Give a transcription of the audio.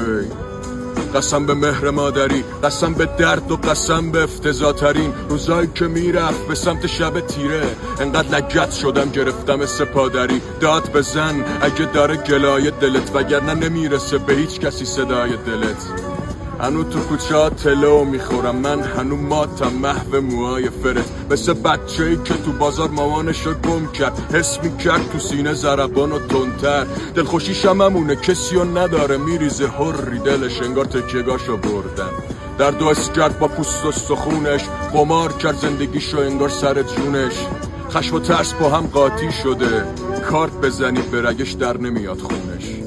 قسم به مهر مادری، قسم به درد و قسم به افتضاح‌ترین روزایی که میرفت به سمت شب تیره. انقدر لگد شدم گرفتم سپادری. داد بزن اگه داره گلای دلت، وگرنه نمیرسه به هیچ کسی صدای دلت. هنو تو کوچه ها تلو میخورم من، هنو ماتم محو موهای فرت، مثل بچه‌ای که تو بازار مامانشو گم کرد. حس میکرد تو سینه ضربان و تندتر. دلخوشیش هممونه کسیو نداره، میریزه هری دلش انگار تکیه‌گاشو بردن. درد و حس کرد با پوست و استخونش، قمار کرد زندگیشو انگار سر جونش. خشم و ترس با هم قاطی شده، کارت بزنی به رگش در نمیاد خونش.